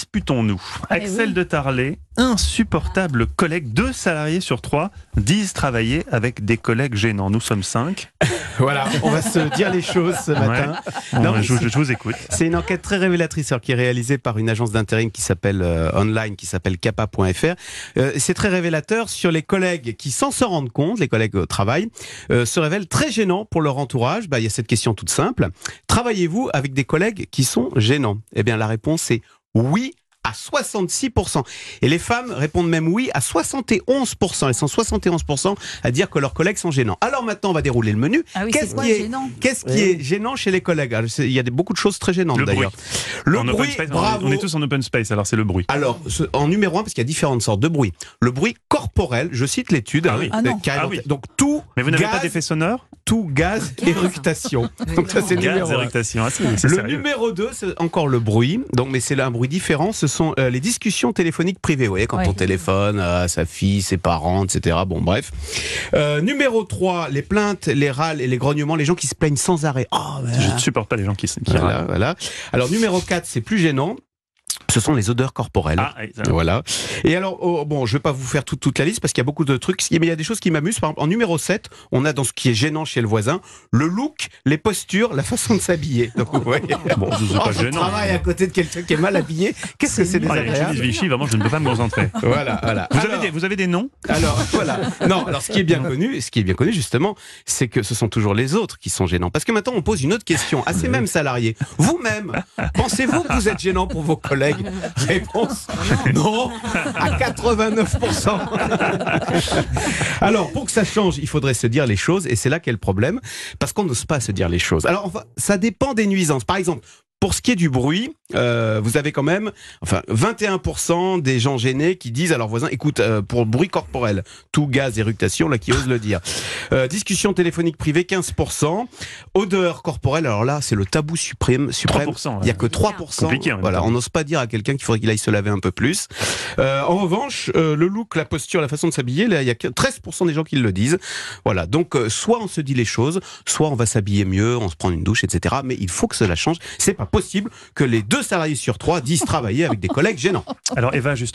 disputons-nous. Axel de Tarlet, insupportable collègue, 2 salariés sur 3 disent travailler avec des collègues gênants. Nous sommes 5. Voilà, on va se dire les choses ce matin. Ouais. Non, je vous écoute. C'est une enquête très révélatrice qui est réalisée par une agence d'intérim qui s'appelle online, qui s'appelle kappa.fr. C'est très révélateur sur les collègues qui, sans se rendre compte, les collègues au travail, se révèlent très gênants pour leur entourage. Il y a cette question toute simple. Travaillez-vous avec des collègues qui sont gênants ? Eh bien, la réponse est oui, à 66%. Et les femmes répondent même oui à 71%. Elles sont 71% à dire que leurs collègues sont gênants. Alors maintenant, on va dérouler le menu. Ah oui, Qu'est-ce qui est gênant chez les collègues ? Alors, il y a beaucoup de choses très gênantes d'ailleurs. Le bruit, bravo. On est tous en open space, alors c'est le bruit. Alors, en numéro 1, parce qu'il y a différentes sortes de bruit. Le bruit corporel, je cite l'étude. Ah oui. Oui. Donc tout. Mais vous n'avez gaz, pas d'effet sonore ? tout gaz, éructation. Donc ça, c'est le numéro 1. Éructation. C'est Le sérieux. numéro 2, c'est encore le bruit. Donc, mais c'est là un bruit différent. Ce sont les discussions téléphoniques privées. Vous voyez, quand on téléphone à sa fille, ses parents, etc. Bon, bref. Numéro 3, les plaintes, les râles et les grognements. Les gens qui se plaignent sans arrêt. Je ne supporte pas les gens qui râlent. Voilà. Alors, numéro 4, c'est plus gênant. Ce sont les odeurs corporelles. Voilà. Et alors, je vais pas vous faire toute la liste parce qu'il y a beaucoup de trucs, mais il y a des choses qui m'amusent. Par exemple, en numéro 7, on a dans ce qui est gênant chez le voisin, le look, les postures, la façon de s'habiller. Donc, vous voyez. Bon, c'est pas je gênant. travaille à côté de quelqu'un qui est mal habillé. Qu'est-ce que c'est désagréable. Vichy, vraiment, je ne peux pas me concentrer. Voilà. Vous avez des noms ? Alors, voilà. Non, alors ce qui est bien connu, justement, c'est que ce sont toujours les autres qui sont gênants. Parce que maintenant, on pose une autre question à ces mêmes salariés. Vous-même, pensez-vous que vous êtes gênant pour vos collègues ? Réponse non, à 89%. Alors, pour que ça change, il faudrait se dire les choses, et c'est là qu'est le problème, parce qu'on n'ose pas se dire les choses. Alors, ça dépend des nuisances. Par exemple, pour ce qui est du bruit, vous avez quand même 21% des gens gênés qui disent à leurs voisins, écoute, pour le bruit corporel, tout gaz, éructation, là qui osent le dire. Discussion téléphonique privée, 15%. Odeur corporelle, alors là, c'est le tabou suprême. 3%, il n'y a que 3%. Compliqué, voilà, on n'ose pas dire à quelqu'un qu'il faudrait qu'il aille se laver un peu plus. En revanche, le look, la posture, la façon de s'habiller, là, il y a que 13% des gens qui le disent. Voilà, donc soit on se dit les choses, soit on va s'habiller mieux, on se prend une douche, etc. Mais il faut que cela change. C'est pas possible que les 2 salariés sur 3 disent travailler avec des collègues gênants. Alors Eva, justement,